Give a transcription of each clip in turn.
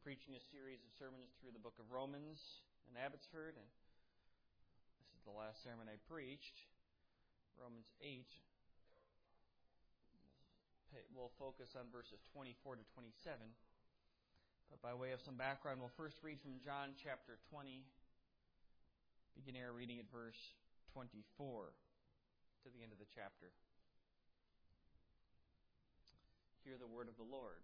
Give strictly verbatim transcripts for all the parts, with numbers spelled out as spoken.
preaching a series of sermons through the book of Romans in Abbotsford, and this is the last sermon I preached, Romans eight. We'll focus on verses twenty-four to twenty-seven, but by way of some background, we'll first read from John chapter twenty, beginning our reading at verse twenty-four to the end of the chapter. Hear the word of the Lord.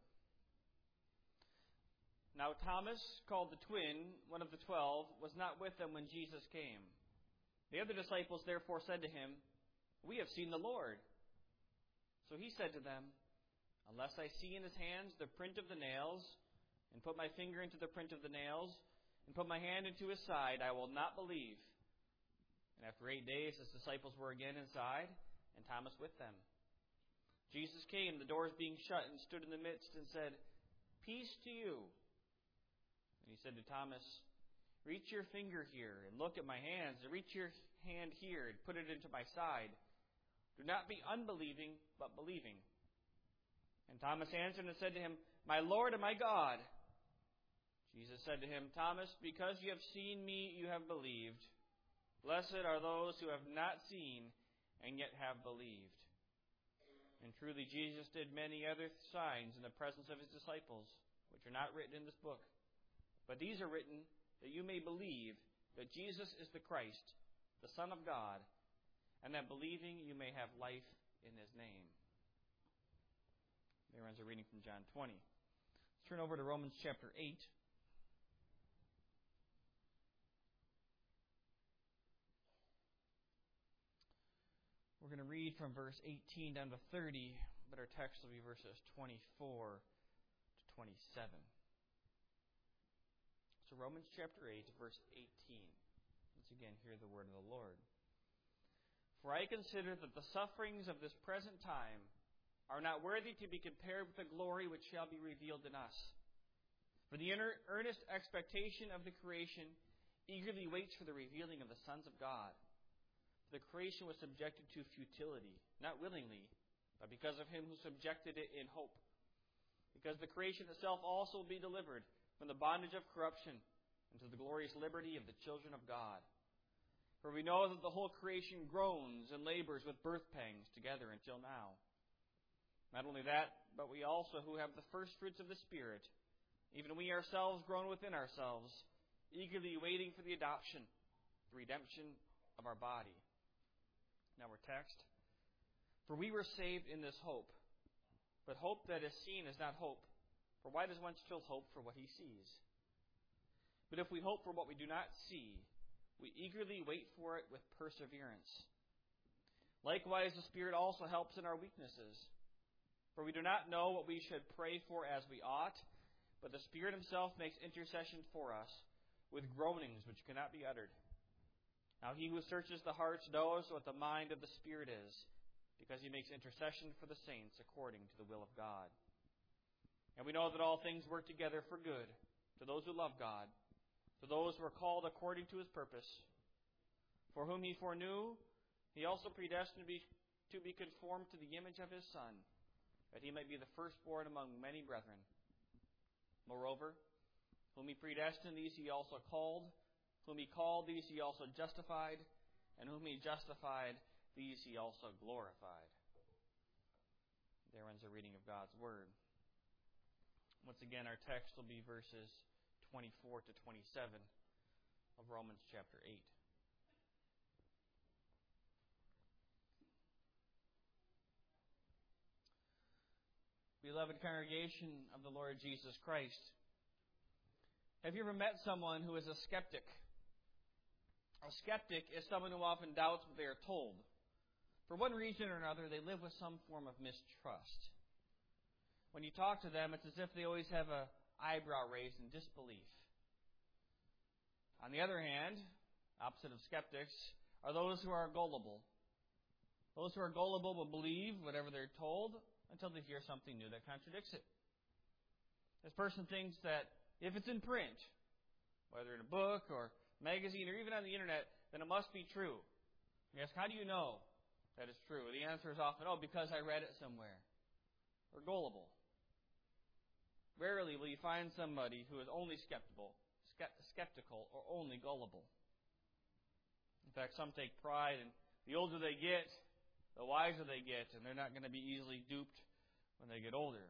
Now Thomas, called the twin, one of the twelve, was not with them when Jesus came. The other disciples therefore said to him, "We have seen the Lord." So he said to them, "Unless I see in his hands the print of the nails, and put my finger into the print of the nails, and put my hand into his side, I will not believe." And after eight days his disciples were again inside, and Thomas with them. Jesus came, the doors being shut, and stood in the midst, and said, "Peace to you." And he said to Thomas, "Reach your finger here, and look at my hands, and reach your hand here, and put it into my side. Do not be unbelieving, but believing." And Thomas answered and said to him, "My Lord and my God." Jesus said to him, "Thomas, because you have seen me, you have believed. Blessed are those who have not seen, and yet have believed." And truly Jesus did many other signs in the presence of his disciples, which are not written in this book. But these are written that you may believe that Jesus is the Christ, the Son of God, and that believing you may have life in his name. There ends a reading from John twenty. Let's turn over to Romans chapter eight. We're going to read from verse eighteen down to thirty, but our text will be verses twenty-four to twenty-seven. So Romans chapter eight, verse eighteen. Once again, hear the word of the Lord. "For I consider that the sufferings of this present time are not worthy to be compared with the glory which shall be revealed in us. For the earnest expectation of the creation eagerly waits for the revealing of the sons of God. For the creation was subjected to futility, not willingly, but because of him who subjected it in hope. Because the creation itself also will be delivered from the bondage of corruption into the glorious liberty of the children of God. For we know that the whole creation groans and labors with birth pangs together until now. Not only that, but we also who have the first fruits of the Spirit, even we ourselves groan within ourselves, eagerly waiting for the adoption, the redemption of our body." Now our text. "For we were saved in this hope. But hope that is seen is not hope. For why does one still hope for what he sees? But if we hope for what we do not see, we eagerly wait for it with perseverance. Likewise, the Spirit also helps in our weaknesses. For we do not know what we should pray for as we ought, but the Spirit himself makes intercession for us with groanings which cannot be uttered. Now he who searches the hearts knows what the mind of the Spirit is, because he makes intercession for the saints according to the will of God. And we know that all things work together for good to those who love God, to those who are called according to his purpose. For whom he foreknew, he also predestined to be, to be conformed to the image of his Son, that he might be the firstborn among many brethren. Moreover, whom he predestined, these he also called. Whom he called, these he also justified. And whom he justified, these he also glorified." There ends a reading of God's Word. Once again, our text will be verses twenty-four to twenty-seven of Romans chapter eight. Beloved congregation of the Lord Jesus Christ, have you ever met someone who is a skeptic? A skeptic is someone who often doubts what they are told. For one reason or another, they live with some form of mistrust. When you talk to them, it's as if they always have an eyebrow raised in disbelief. On the other hand, opposite of skeptics, are those who are gullible. Those who are gullible will believe whatever they're told until they hear something new that contradicts it. This person thinks that if it's in print, whether in a book or magazine or even on the internet, then it must be true. You ask, how do you know that it's true? The answer is often, oh, because I read it somewhere. Or gullible. Rarely will you find somebody who is only skeptical, skeptical or only gullible. In fact, some take pride in the older they get, the wiser they get, and they're not going to be easily duped when they get older.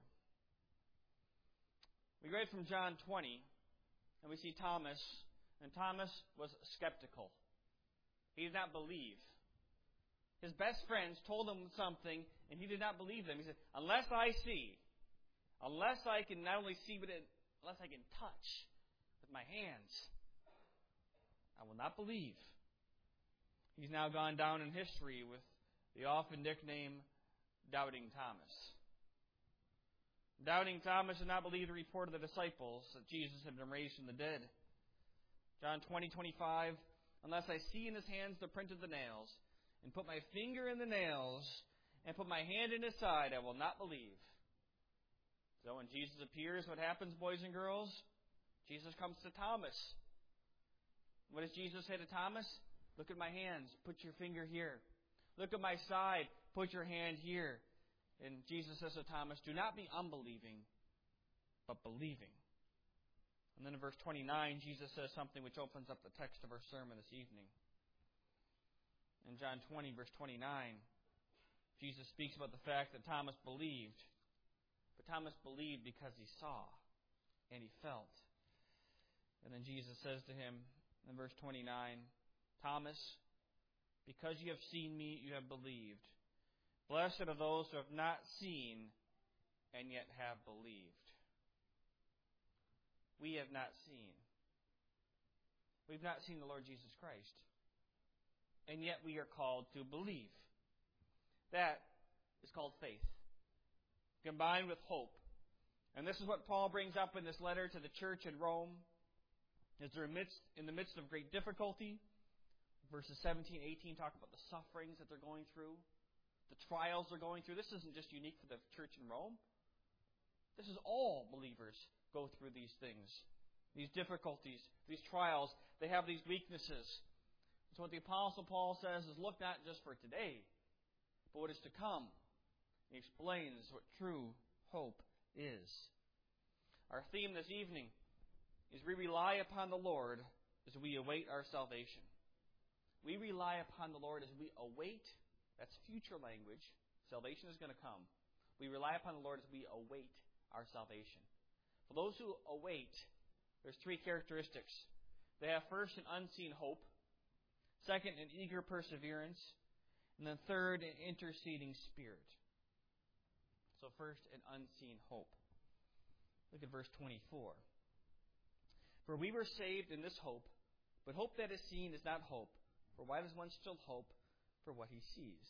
We read from John twenty, and we see Thomas, and Thomas was skeptical. He did not believe. His best friends told him something, and he did not believe them. He said, unless I see, unless I can not only see, but it, unless I can touch with my hands, I will not believe. He's now gone down in history with the often nickname Doubting Thomas. Doubting Thomas did not believe the report of the disciples that Jesus had been raised from the dead. John twenty, twenty-five, unless I see in his hands the print of the nails, and put my finger in the nails, and put my hand in his side, I will not believe. So when Jesus appears, what happens, boys and girls? Jesus comes to Thomas. What does Jesus say to Thomas? Look at my hands. Put your finger here. Look at my side. Put your hand here. And Jesus says to Thomas, do not be unbelieving, but believing. And then in verse twenty-nine, Jesus says something which opens up the text of our sermon this evening. In John twenty, verse twenty-nine, Jesus speaks about the fact that Thomas believed. But Thomas believed because he saw and he felt. And then Jesus says to him in verse twenty-nine, Thomas, because you have seen me, you have believed. Blessed are those who have not seen and yet have believed. We have not seen. We've not seen the Lord Jesus Christ. And yet we are called to believe. That is called faith, combined with hope. And this is what Paul brings up in this letter to the church in Rome. As they're amidst, in the midst of great difficulty, verses seventeen, eighteen talk about the sufferings that they're going through, the trials they're going through. This isn't just unique for the church in Rome. This is all believers go through these things, these difficulties, these trials. They have these weaknesses. So what the Apostle Paul says is, look not just for today, but what is to come. He explains what true hope is. Our theme this evening is we rely upon the Lord as we await our salvation. We rely upon the Lord as we await. That's future language. Salvation is going to come. We rely upon the Lord as we await our salvation. For those who await, there's three characteristics. They have first an unseen hope. Second, an eager perseverance. And then third, an interceding spirit. So first, an unseen hope. Look at verse twenty-four. For we were saved in this hope, but hope that is seen is not hope. For why does one still hope for what he sees?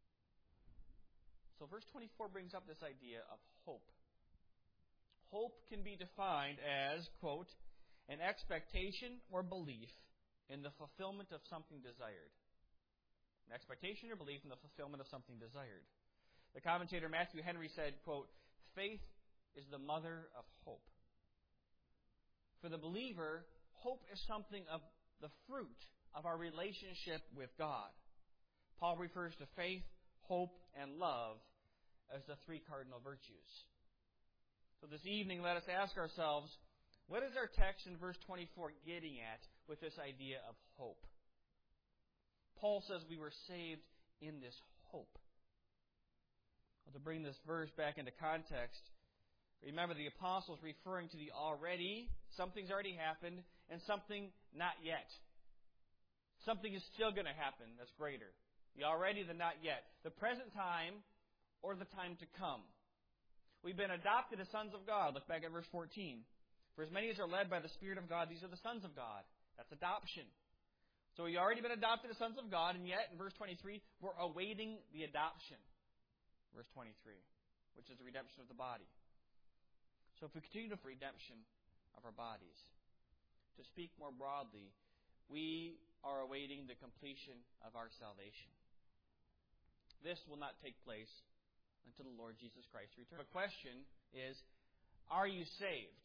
So verse twenty-four brings up this idea of hope. Hope can be defined as, quote, an expectation or belief in the fulfillment of something desired. An expectation or belief in the fulfillment of something desired. The commentator Matthew Henry said, quote, faith is the mother of hope. For the believer, hope is something of the fruit of our relationship with God. Paul refers to faith, hope, and love as the three cardinal virtues. So this evening, let us ask ourselves, what is our text in verse twenty-four getting at with this idea of hope? Paul says we were saved in this hope. Well, to bring this verse back into context, remember the apostle is referring to the already, something's already happened, and something not yet. Something is still going to happen that's greater. The already, the not yet. The present time or the time to come. We've been adopted as sons of God. Look back at verse fourteen. For as many as are led by the Spirit of God, these are the sons of God. That's adoption. So we've already been adopted as sons of God, and yet, in verse twenty-three, we're awaiting the adoption. Verse twenty-three, which is the redemption of the body. So if we continue to redemption of our bodies, to speak more broadly, we are awaiting the completion of our salvation. This will not take place until the Lord Jesus Christ returns. The question is, are you saved?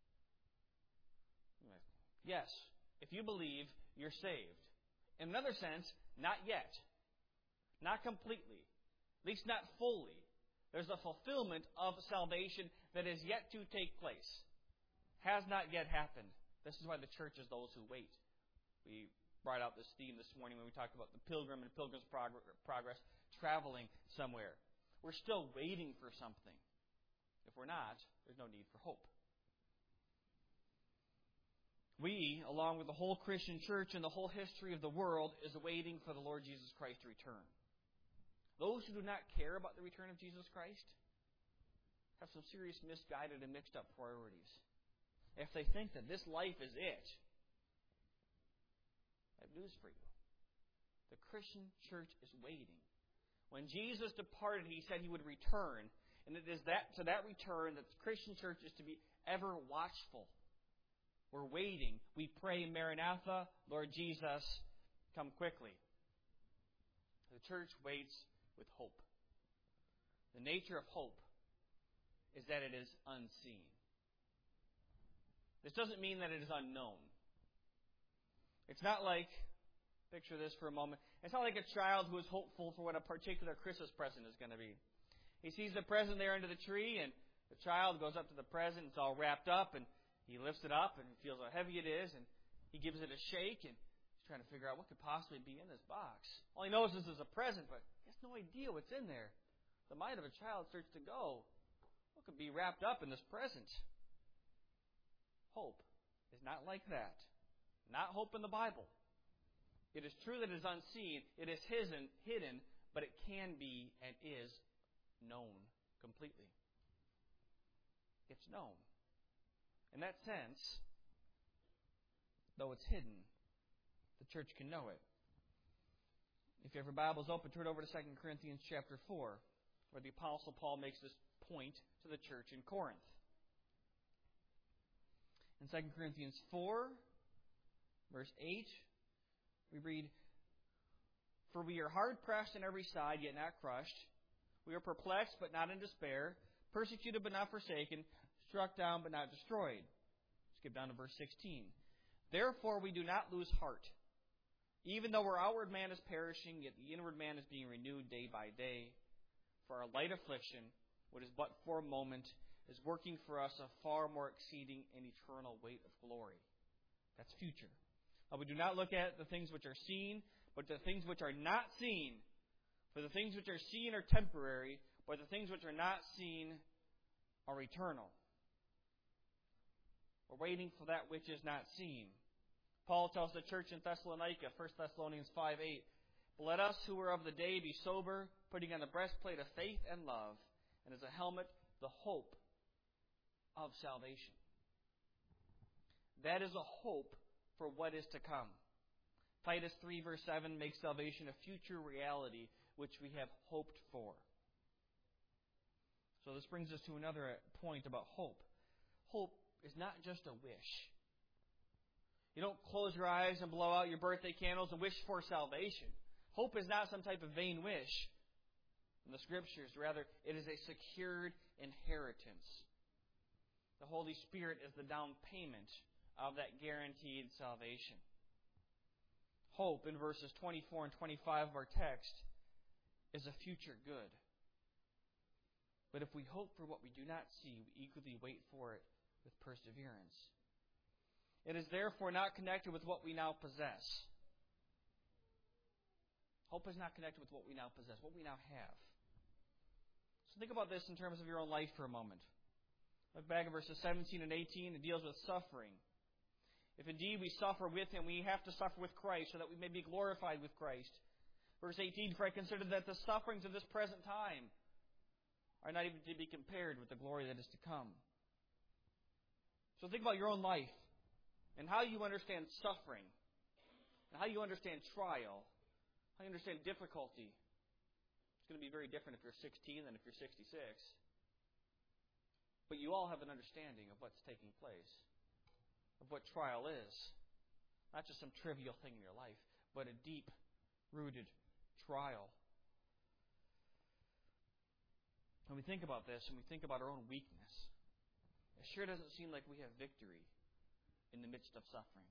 Yes. If you believe, you're saved. In another sense, not yet. Not completely. At least not fully. There's a fulfillment of salvation that is yet to take place. Has not yet happened. This is why the church is those who wait. We brought out this theme this morning when we talked about the pilgrim and pilgrim's progress, traveling somewhere. We're still waiting for something. If we're not, there's no need for hope. We, along with the whole Christian church and the whole history of the world, is waiting for the Lord Jesus Christ to return. Those who do not care about the return of Jesus Christ have some serious misguided and mixed up priorities. If they think that this life is it, I have news for you. The Christian church is waiting. When Jesus departed, He said He would return. And it is that to that return that the Christian church is to be ever watchful. We're waiting. We pray, Maranatha, Lord Jesus, come quickly. The church waits with hope. The nature of hope is that it is unseen. This doesn't mean that it is unknown. It's not like, picture this for a moment, it's not like a child who is hopeful for what a particular Christmas present is going to be. He sees the present there under the tree, and the child goes up to the present, it's all wrapped up, and he lifts it up and feels how heavy it is, and he gives it a shake, and he's trying to figure out what could possibly be in this box. All he knows is this is a present, but he has no idea what's in there. The mind of a child starts to go, what could be wrapped up in this present? Hope is not like that. Not hope in the Bible. It is true that it is unseen, it is hidden, hidden, but it can be and is known completely. It's known. In that sense, though it's hidden, the church can know it. If you have your Bibles open, turn over to Second Corinthians chapter four, where the Apostle Paul makes this point to the church in Corinth. In Second Corinthians four, verse eight, we read, "For we are hard-pressed on every side, yet not crushed. We are perplexed, but not in despair. Persecuted, but not forsaken. Struck down, but not destroyed." Skip down to verse sixteen. "Therefore we do not lose heart. Even though our outward man is perishing, yet the inward man is being renewed day by day. For our light affliction, what is but for a moment, is working for us a far more exceeding and eternal weight of glory." That's future. But we do not look at the things which are seen, but the things which are not seen. For the things which are seen are temporary, but the things which are not seen are eternal. We're waiting for that which is not seen. Paul tells the church in Thessalonica, First Thessalonians five eight, "But let us who are of the day be sober, putting on the breastplate of faith and love, and as a helmet the hope of salvation." That is a hope for what is to come. Titus three verse seven makes salvation a future reality which we have hoped for. So this brings us to another point about hope. Hope is not just a wish. You don't close your eyes and blow out your birthday candles and wish for salvation. Hope is not some type of vain wish in the Scriptures. Rather, it is a secured inheritance. The Holy Spirit is the down payment of that guaranteed salvation. Hope, in verses twenty-four and twenty-five of our text, is a future good. But if we hope for what we do not see, we eagerly wait for it with perseverance. It is therefore not connected with what we now possess. Hope is not connected with what we now possess, what we now have. So think about this in terms of your own life for a moment. Look back at verses seventeen and eighteen. It deals with suffering. If indeed we suffer with Him, we have to suffer with Christ so that we may be glorified with Christ. Verse eighteen, "For I consider that the sufferings of this present time are not even to be compared with the glory that is to come." So think about your own life and how you understand suffering and how you understand trial, how you understand difficulty. It's going to be very different if you're sixteen than if you're sixty-six. But you all have an understanding of what's taking place, of what trial is. Not just some trivial thing in your life, but a deep-rooted trial. When we think about this and we think about our own weakness, it sure doesn't seem like we have victory in the midst of suffering.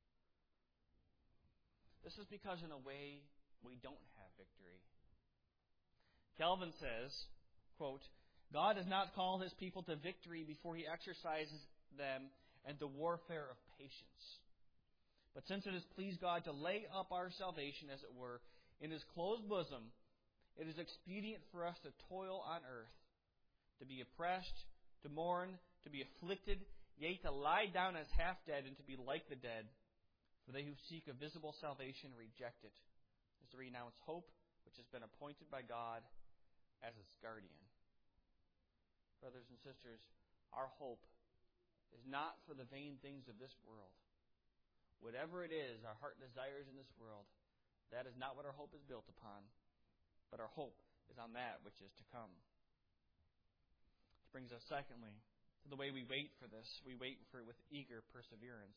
This is because, in a way, we don't have victory. Calvin says, quote, God does not call His people to victory before He exercises them in the warfare of patience. But since it has pleased God to lay up our salvation, as it were, in His closed bosom, it is expedient for us to toil on earth, to be oppressed, to mourn, to be afflicted, yea, to lie down as half dead and to be like the dead. For they who seek a visible salvation reject it, as to renounce hope, which has been appointed by God as its guardian. Brothers and sisters, our hope is not for the vain things of this world. Whatever it is our heart desires in this world, that is not what our hope is built upon, but our hope is on that which is to come. Which brings us, secondly, to the way we wait for this. We wait for it with eager perseverance.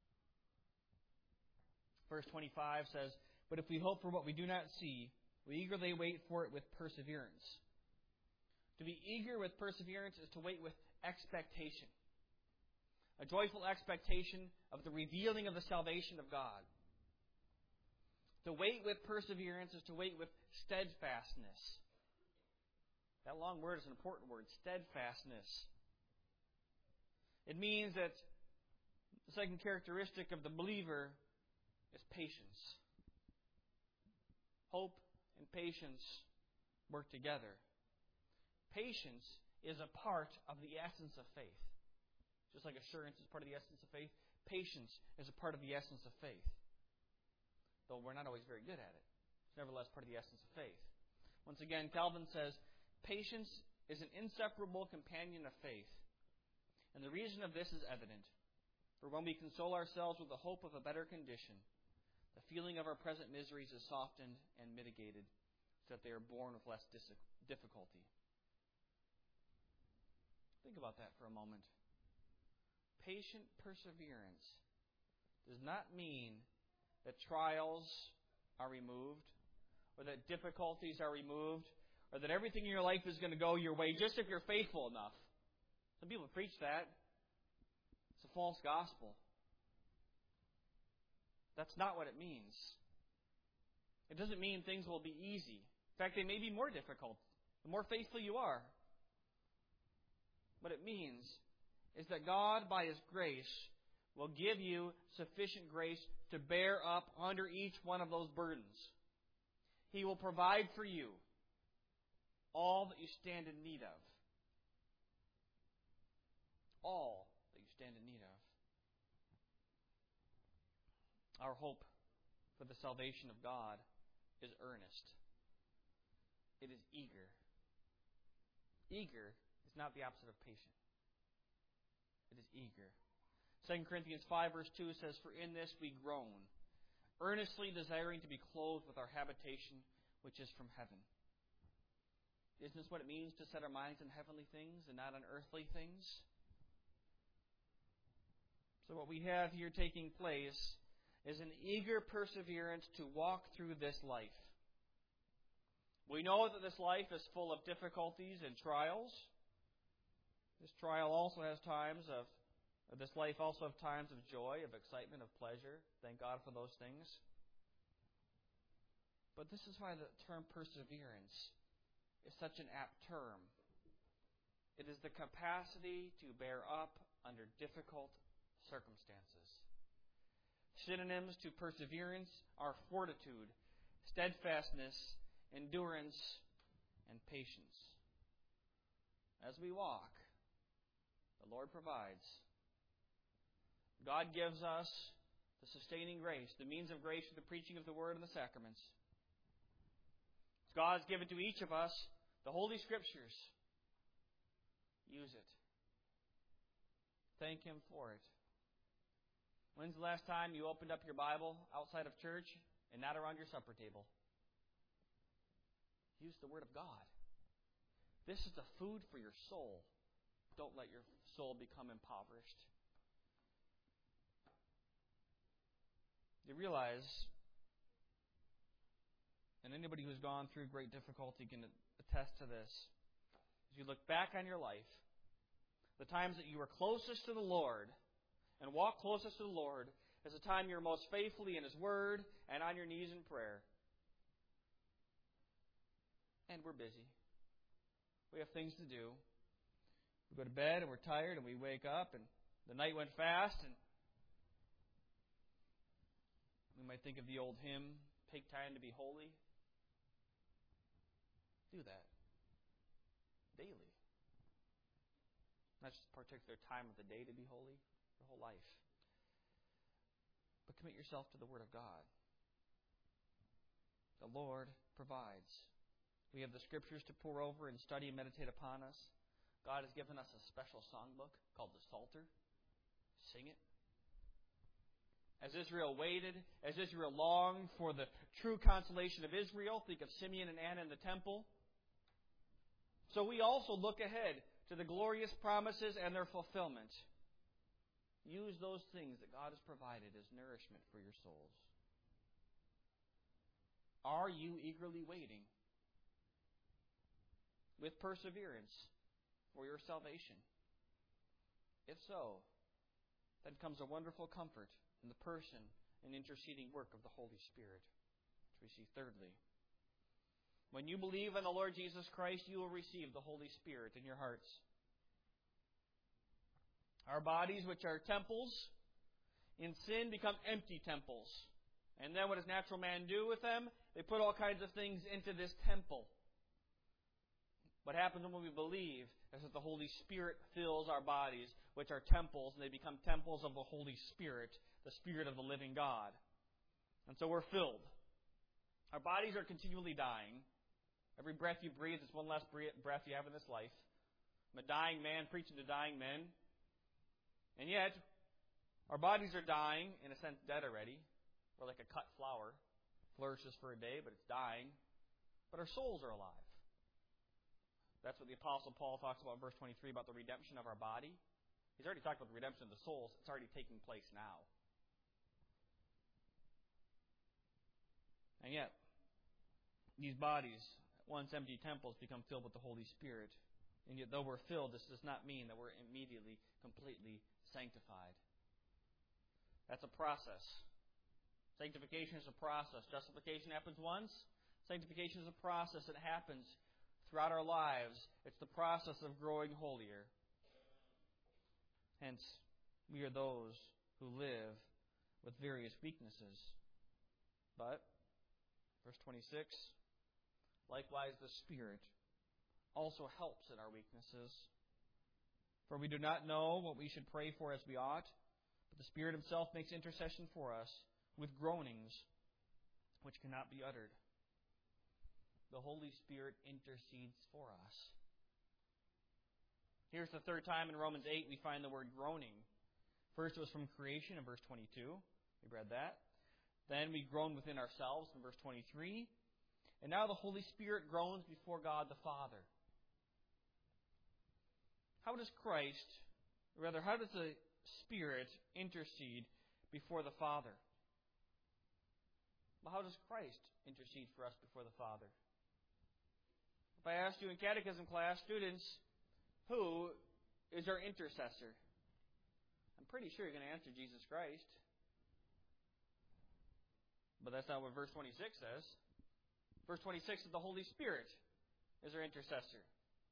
Verse twenty-five says, "But if we hope for what we do not see, we eagerly wait for it with perseverance." To be eager with perseverance is to wait with expectation. A joyful expectation of the revealing of the salvation of God. To wait with perseverance is to wait with steadfastness. That long word is an important word, steadfastness. It means that the second characteristic of the believer is patience. Hope and patience work together. Patience is a part of the essence of faith. Just like assurance is part of the essence of faith, patience is a part of the essence of faith. Though we're not always very good at it. It's nevertheless part of the essence of faith. Once again, Calvin says, patience is an inseparable companion of faith. And the reason of this is evident. For when we console ourselves with the hope of a better condition, the feeling of our present miseries is softened and mitigated, so that they are borne with less difficulty. Think about that for a moment. Patient perseverance does not mean that trials are removed, or that difficulties are removed, or that everything in your life is going to go your way just if you're faithful enough. Some people preach that. It's a false gospel. That's not what it means. It doesn't mean things will be easy. In fact, they may be more difficult the more faithful you are. What it means is that God, by His grace, will give you sufficient grace to bear up under each one of those burdens. He will provide for you all that you stand in need of. All that you stand in need of. Our hope for the salvation of God is earnest. It is eager. Eager is not the opposite of patient. It is eager. Second Corinthians five verse two says, "For in this we groan, earnestly desiring to be clothed with our habitation, which is from heaven." Isn't this what it means to set our minds on heavenly things and not on earthly things? So what we have here taking place is an eager perseverance to walk through this life. We know that this life is full of difficulties and trials. This trial also has times of, or this life also has times of joy, of excitement, of pleasure. Thank God for those things. But this is why the term perseverance is such an apt term. It is the capacity to bear up under difficult circumstances. Synonyms to perseverance are fortitude, steadfastness, endurance, and patience. As we walk, the Lord provides. God gives us the sustaining grace, the means of grace for the preaching of the Word and the sacraments. God has given to each of us the Holy Scriptures. Use it. Thank Him for it. When's the last time you opened up your Bible outside of church and not around your supper table? Use the Word of God. This is the food for your soul. Don't let your soul become impoverished. You realize, and anybody who's gone through great difficulty can attest to this, as you look back on your life, the times that you were closest to the Lord and walk closest to the Lord is the time you're most faithfully in His Word and on your knees in prayer. And we're busy. We have things to do. We go to bed and we're tired and we wake up and the night went fast and we might think of the old hymn, "Take time to be holy." Do that daily. Not just a particular time of the day to be holy, your whole life. But commit yourself to the Word of God. The Lord provides. We have the Scriptures to pore over and study and meditate upon us. God has given us a special songbook called the Psalter. Sing it. As Israel waited, as Israel longed for the true consolation of Israel, think of Simeon and Anna in the temple. So we also look ahead to the glorious promises and their fulfillment. Use those things that God has provided as nourishment for your souls. Are you eagerly waiting with perseverance for your salvation? If so, then comes a wonderful comfort in the person and interceding work of the Holy Spirit, which we see thirdly. When you believe in the Lord Jesus Christ, you will receive the Holy Spirit in your hearts. Our bodies, which are temples, in sin become empty temples. And then what does natural man do with them? They put all kinds of things into this temple. What happens when we believe is that the Holy Spirit fills our bodies, which are temples, and they become temples of the Holy Spirit, the Spirit of the living God. And so we're filled. Our bodies are continually dying. Every breath you breathe is one less breath you have in this life. I'm a dying man preaching to dying men. And yet, our bodies are dying, in a sense dead already. We're like a cut flower. Flourishes for a day, but it's dying. But our souls are alive. That's what the Apostle Paul talks about in verse twenty-three about the redemption of our body. He's already talked about the redemption of the souls. It's already taking place now. And yet, these bodies, once empty temples, become filled with the Holy Spirit. And yet, though we're filled, this does not mean that we're immediately, completely sanctified. That's a process. Sanctification is a process. Justification happens once. Sanctification is a process that happens throughout our lives. It's the process of growing holier. Hence, we are those who live with various weaknesses. But, verse twenty-six, likewise the Spirit also helps in our weaknesses. For we do not know what we should pray for as we ought, but the Spirit Himself makes intercession for us with groanings which cannot be uttered. The Holy Spirit intercedes for us. Here's the third time in Romans eight we find the word groaning. First it was from creation in verse twenty-two. We read that. Then we groan within ourselves in verse twenty-three. And now the Holy Spirit groans before God the Father. How does Christ, or rather, how does the Spirit intercede before the Father? Well, how does Christ intercede for us before the Father? If I asked you in catechism class, students, who is our intercessor? I'm pretty sure you're going to answer Jesus Christ. But that's not what verse twenty-six says. Verse twenty-six is the Holy Spirit is our intercessor.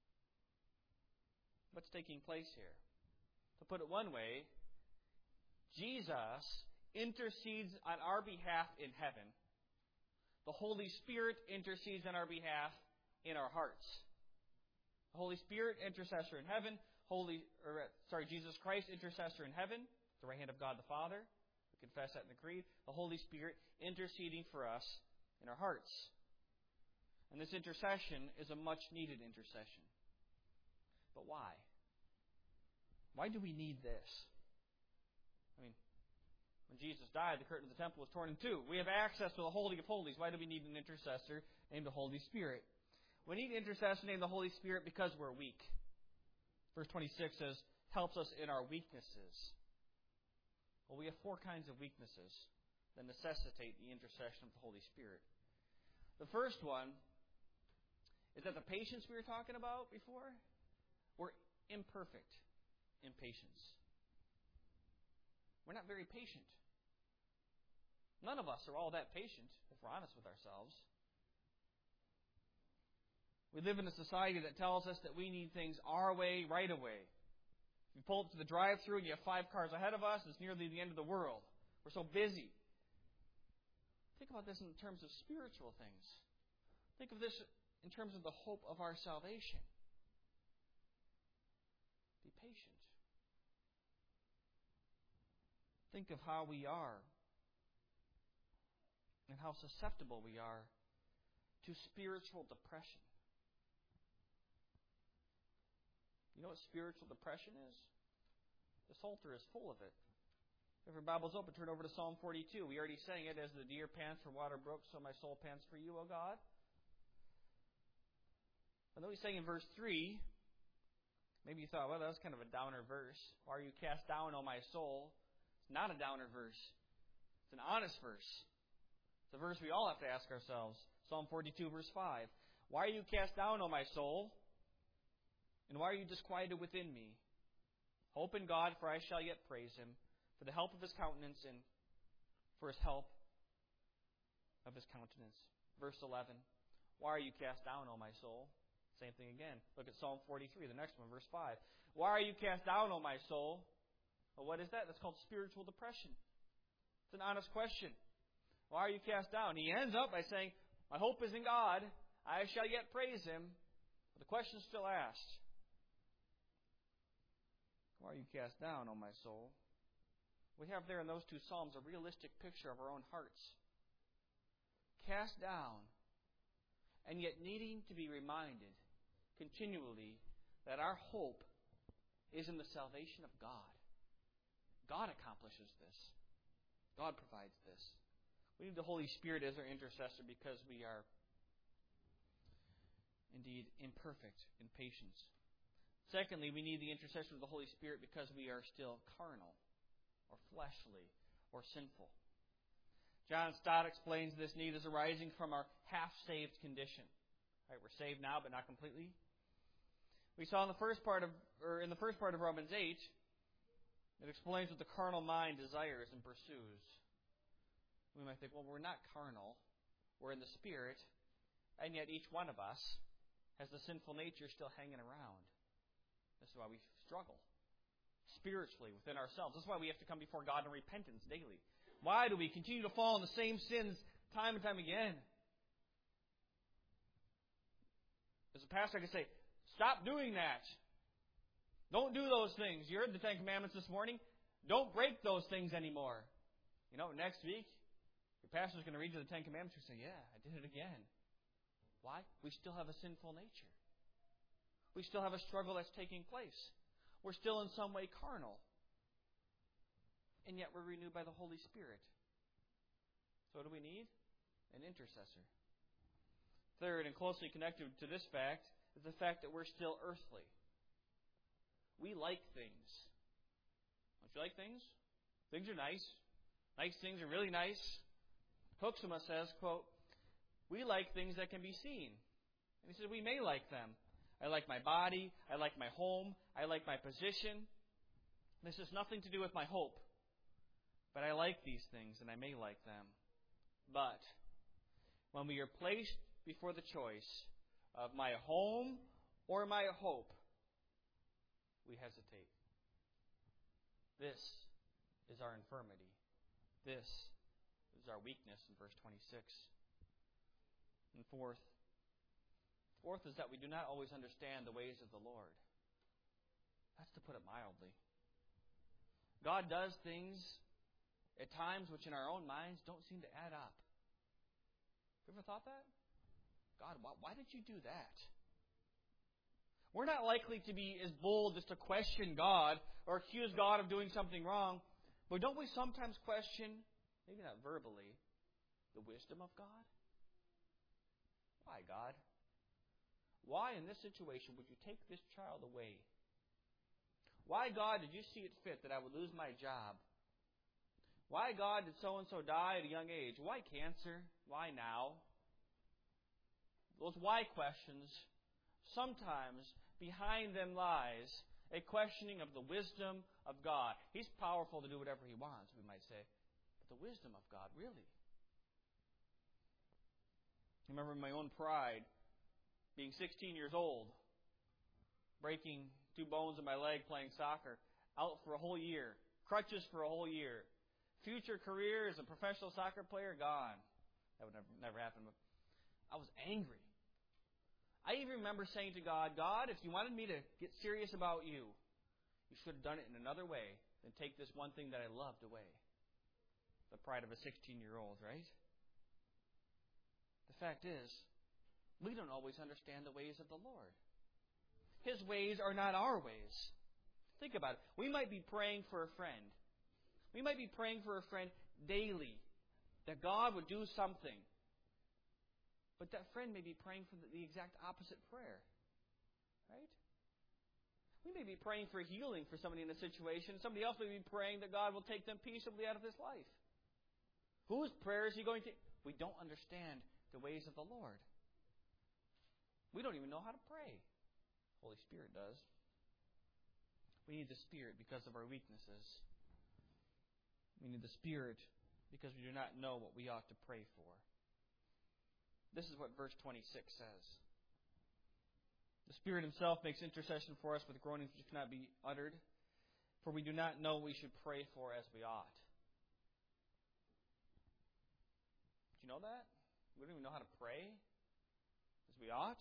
What's taking place here? To put it one way, Jesus intercedes on our behalf in heaven. The Holy Spirit intercedes on our behalf in our hearts. The Holy Spirit, intercessor in heaven. Holy, or, sorry, Jesus Christ, intercessor in heaven, the right hand of God the Father. We confess that in the Creed. The Holy Spirit interceding for us in our hearts. And this intercession is a much-needed intercession. But why? Why do we need this? I mean, when Jesus died, the curtain of the temple was torn in two. We have access to the Holy of Holies. Why do we need an intercessor named the Holy Spirit? We need an intercessor named the Holy Spirit because we're weak. Verse twenty-six says, helps us in our weaknesses. Well, we have four kinds of weaknesses that necessitate the intercession of the Holy Spirit. The first one is that the patience we were talking about before, we're imperfect in patience. We're not very patient. None of us are all that patient, if we're honest with ourselves. We live in a society that tells us that we need things our way, right away. If you pull up to the drive-thru and you have five cars ahead of us, it's nearly the end of the world. We're so busy. Think about this in terms of spiritual things. Think of this in terms of the hope of our salvation. Be patient. Think of how we are and how susceptible we are to spiritual depression. You know what spiritual depression is? The Psalter is full of it. If your Bible's open, turn over to Psalm forty-two. We already sang it, as the deer pants for water brooks, so my soul pants for you, O God. And then we sang in verse three, maybe you thought, well, that was kind of a downer verse. Why are you cast down, O my soul? It's not a downer verse. It's an honest verse. It's a verse we all have to ask ourselves. Psalm forty-two, verse five. Why are you cast down, O my soul? And why are you disquieted within me? Hope in God, for I shall yet praise Him, for the help of His countenance and for His help of His countenance. Verse eleven. Why are you cast down, O my soul? Same thing again. Look at Psalm forty-three, the next one, verse five. Why are you cast down, O my soul? Well, what is that? That's called spiritual depression. It's an honest question. Why are you cast down? He ends up by saying, my hope is in God. I shall yet praise Him. But the question is still asked. Why are you cast down, O my soul? We have there in those two Psalms a realistic picture of our own hearts. Cast down, and yet needing to be reminded continually that our hope is in the salvation of God. God accomplishes this. God provides this. We need the Holy Spirit as our intercessor because we are indeed imperfect in patience. Secondly, we need the intercession of the Holy Spirit because we are still carnal or fleshly or sinful. John Stott explains this need as arising from our half-saved condition. Right, we're saved now, but not completely. We saw in the first part of, or in the first part of Romans eight, it explains what the carnal mind desires and pursues. We might think, well, we're not carnal, we're in the Spirit, and yet each one of us has the sinful nature still hanging around. This is why we struggle spiritually within ourselves. This is why we have to come before God in repentance daily. Why do we continue to fall in the same sins time and time again? As a pastor, I can say, stop doing that. Don't do those things. You heard the Ten Commandments this morning. Don't break those things anymore. You know, next week, your pastor's going to read you the Ten Commandments and say, yeah, I did it again. Why? We still have a sinful nature. We still have a struggle that's taking place. We're still in some way carnal. And yet we're renewed by the Holy Spirit. So what do we need? An intercessor. Third, and closely connected to this fact, is the fact that we're still earthly. We like things. Don't you like things? Things are nice. Nice things are really nice. Hoeksema says, quote, we like things that can be seen. And he says, we may like them. I like my body. I like my home. I like my position. This has nothing to do with my hope. But I like these things, and I may like them. But when we are placed before the choice of my home or my hope, we hesitate. This is our infirmity. This is our weakness in verse twenty-six. And fourth, fourth is that we do not always understand the ways of the Lord. That's to put it mildly. God does things at times which in our own minds don't seem to add up. You ever thought that? God, why, why did you do that? We're not likely to be as bold as to question God or accuse God of doing something wrong. But don't we sometimes question, maybe not verbally, the wisdom of God? Why, God? Why in this situation would you take this child away? Why, God, did you see it fit that I would lose my job? Why, God, did so-and-so die at a young age? Why cancer? Why now? Those why questions, sometimes behind them lies a questioning of the wisdom of God. He's powerful to do whatever He wants, we might say. But the wisdom of God, really? I remember in my own pride, being sixteen years old, breaking two bones in my leg playing soccer, out for a whole year, crutches for a whole year, future career as a professional soccer player gone. That would never, never happen. But I was angry. I even remember saying to God, God, if you wanted me to get serious about you, you should have done it in another way than take this one thing that I loved away. The pride of a sixteen-year-old, right? The fact is, we don't always understand the ways of the Lord. His ways are not our ways. Think about it. We might be praying for a friend. We might be praying for a friend daily that God would do something. But that friend may be praying for the exact opposite prayer. Right? We may be praying for healing for somebody in a situation. Somebody else may be praying that God will take them peaceably out of this life. Whose prayer is he going to... We don't understand the ways of the Lord. We don't even know how to pray. Holy Spirit does. We need the Spirit because of our weaknesses. We need the Spirit because we do not know what we ought to pray for. This is what verse twenty-six says. The Spirit himself makes intercession for us with groanings which cannot be uttered, for we do not know what we should pray for as we ought. Do you know that? We don't even know how to pray as we ought.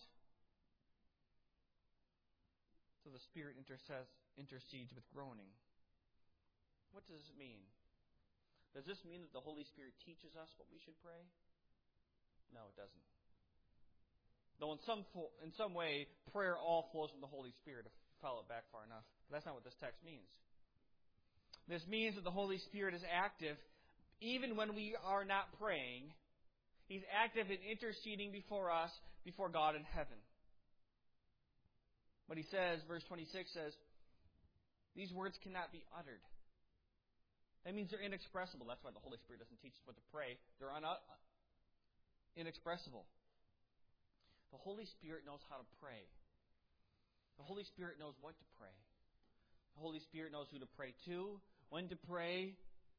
So the Spirit intercedes, intercedes with groaning. What does this mean? Does this mean that the Holy Spirit teaches us what we should pray? No, it doesn't. Though in some in some way, prayer all flows from the Holy Spirit, if you follow it back far enough. But that's not what this text means. This means that the Holy Spirit is active even when we are not praying. He's active in interceding before us, before God in heaven. What he says, verse twenty-six says, these words cannot be uttered. That means they're inexpressible. That's why the Holy Spirit doesn't teach us what to pray. They're un- inexpressible. The Holy Spirit knows how to pray. The Holy Spirit knows what to pray. The Holy Spirit knows who to pray to, when to pray.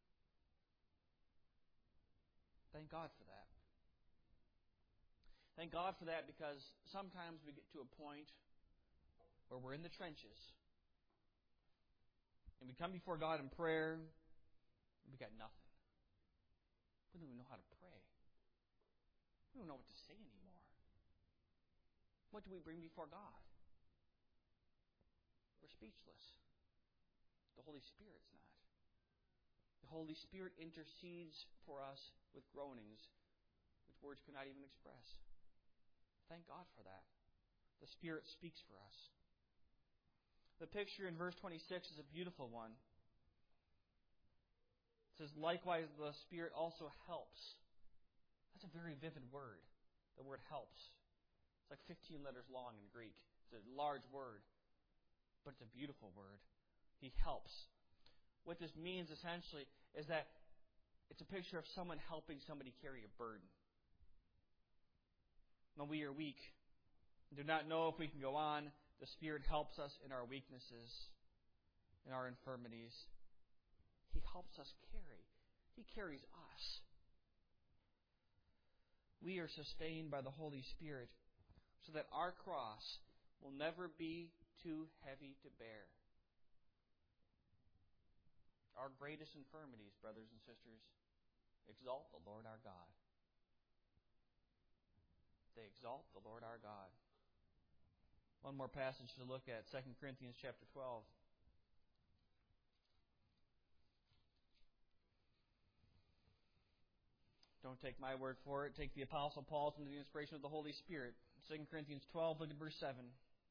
Thank God for that. Thank God for that, because sometimes we get to a point where we're in the trenches and we come before God in prayer and we got nothing. We don't even know how to pray. We don't know what to say anymore. What do we bring before God? We're speechless. The Holy Spirit's not. The Holy Spirit intercedes for us with groanings which words could not even express. Thank God for that. The Spirit speaks for us. The picture in verse twenty-six is a beautiful one. It says, likewise, the Spirit also helps. That's a very vivid word. The word helps. It's like fifteen letters long in Greek. It's a large word, but it's a beautiful word. He helps. What this means essentially is that it's a picture of someone helping somebody carry a burden. When we are weak and do not know if we can go on, the Spirit helps us in our weaknesses, in our infirmities. He helps us carry. He carries us. We are sustained by the Holy Spirit so that our cross will never be too heavy to bear. Our greatest infirmities, brothers and sisters, exalt the Lord our God. They exalt the Lord our God. One more passage to look at, Second Corinthians chapter twelve. Don't take my word for it. Take the Apostle Paul's under the inspiration of the Holy Spirit. Second Corinthians twelve, look at verse seven.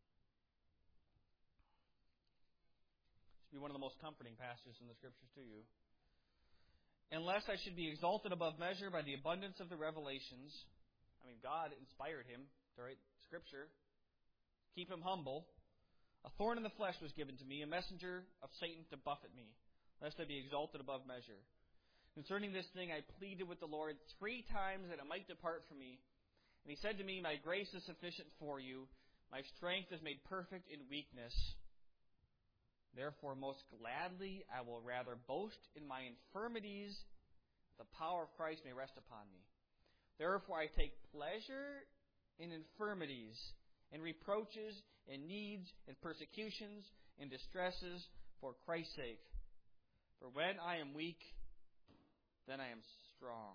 This will be one of the most comforting passages in the Scriptures to you. Unless I should be exalted above measure by the abundance of the revelations. I mean, God inspired him to write Scripture. Keep him humble. A thorn in the flesh was given to me, a messenger of Satan to buffet me, lest I be exalted above measure. Concerning this thing I pleaded with the Lord three times that it might depart from me. And he said to me, my grace is sufficient for you. My strength is made perfect in weakness. Therefore, most gladly I will rather boast in my infirmities, that the power of Christ may rest upon me. Therefore I take pleasure in infirmities, in reproaches, in needs, in persecutions, in distresses, for Christ's sake. For when I am weak, then I am strong.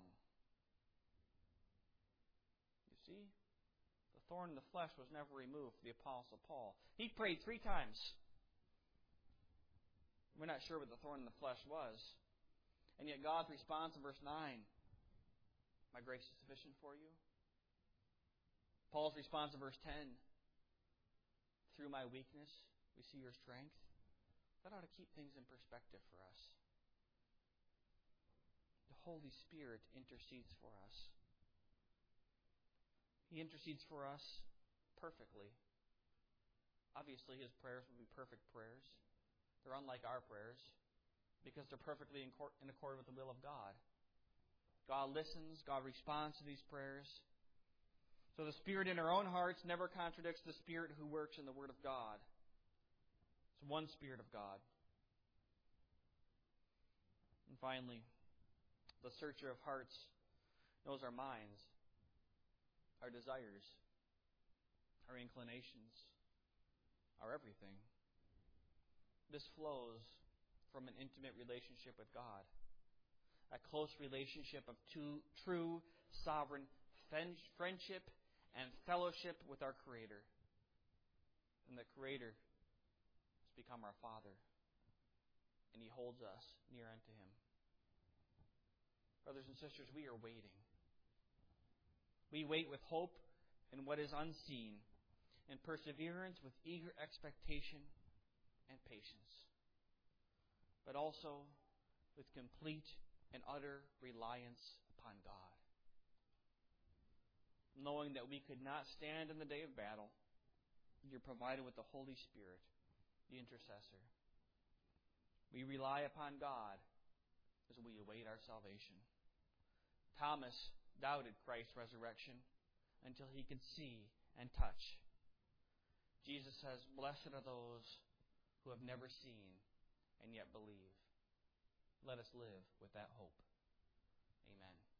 You see? The thorn in the flesh was never removed for the Apostle Paul. He prayed three times. We're not sure what the thorn in the flesh was. And yet God's response in verse nine, my grace is sufficient for you. Paul's response in verse ten, through my weakness, we see your strength. That ought to keep things in perspective for us. The Holy Spirit intercedes for us. He intercedes for us perfectly. Obviously, His prayers will be perfect prayers. They're unlike our prayers because they're perfectly in accord with the will of God. God listens. God responds to these prayers. So the Spirit in our own hearts never contradicts the Spirit who works in the Word of God. It's one Spirit of God. And finally, the searcher of hearts knows our minds, our desires, our inclinations, our everything. This flows from an intimate relationship with God, a close relationship of two, true, sovereign friendship and fellowship with our Creator. And the Creator has become our Father, and He holds us near unto Him. Brothers and sisters, we are waiting. We wait with hope in what is unseen, and perseverance with eager expectation and patience, but also with complete and utter reliance upon God. Knowing that we could not stand in the day of battle, you're provided with the Holy Spirit, the intercessor. We rely upon God as we await our salvation. Thomas doubted Christ's resurrection until he could see and touch. Jesus says, "Blessed are those who have never seen and yet believe." Let us live with that hope. Amen.